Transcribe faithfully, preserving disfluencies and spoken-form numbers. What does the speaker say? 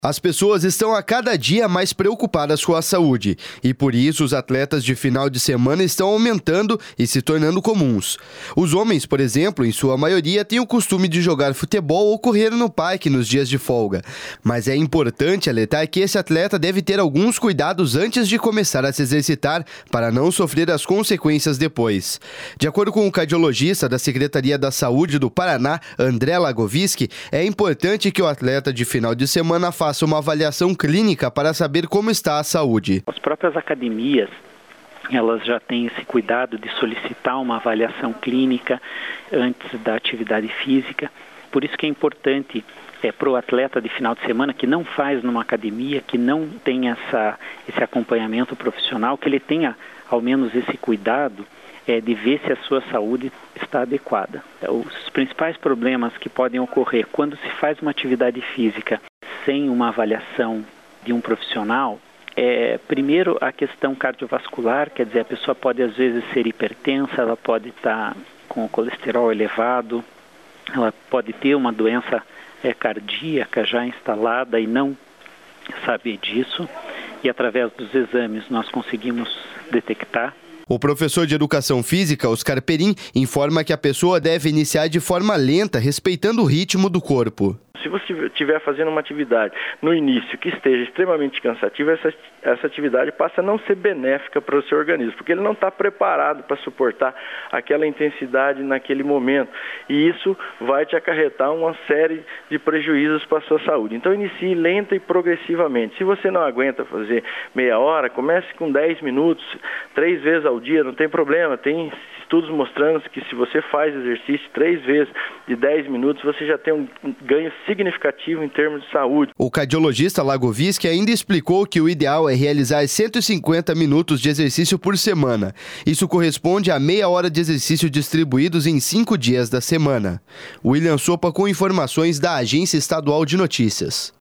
As pessoas estão a cada dia mais preocupadas com a saúde e por isso os atletas de final de semana estão aumentando e se tornando comuns. Os homens, por exemplo, em sua maioria, têm o costume de jogar futebol ou correr no parque nos dias de folga. Mas é importante alertar que esse atleta deve ter alguns cuidados antes de começar a se exercitar para não sofrer as consequências depois. De acordo com o cardiologista da Secretaria da Saúde do Paraná, André Lagoviski, é importante que o atleta de final de semana faça uma avaliação clínica para saber como está a saúde. As próprias academias, elas já têm esse cuidado de solicitar uma avaliação clínica antes da atividade física. Por isso que é importante é, para o atleta de final de semana que não faz numa academia, que não tem essa, esse acompanhamento profissional, que ele tenha ao menos esse cuidado é, de ver se a sua saúde está adequada. Os principais problemas que podem ocorrer quando se faz uma atividade física sem uma avaliação de um profissional, é, primeiro a questão cardiovascular, quer dizer, a pessoa pode às vezes ser hipertensa, ela pode estar com o colesterol elevado, ela pode ter uma doença é, cardíaca já instalada e não saber disso, e através dos exames nós conseguimos detectar. O professor de Educação Física, Oscar Perim, informa que a pessoa deve iniciar de forma lenta, respeitando o ritmo do corpo. Se você estiver fazendo uma atividade no início que esteja extremamente cansativa, essa, essa atividade passa a não ser benéfica para o seu organismo, porque ele não está preparado para suportar aquela intensidade naquele momento. E isso vai te acarretar uma série de prejuízos para a sua saúde. Então inicie lenta e progressivamente. Se você não aguenta fazer meia hora, comece com dez minutos, três vezes ao dia, não tem problema. Tem estudos mostrando que se você faz exercício três vezes de dez minutos, você já tem um ganho significativo em termos de saúde. O cardiologista Lagoviski ainda explicou que o ideal é realizar cento e cinquenta minutos de exercício por semana. Isso corresponde a meia hora de exercício distribuídos em cinco dias da semana. William Sopa com informações da Agência Estadual de Notícias.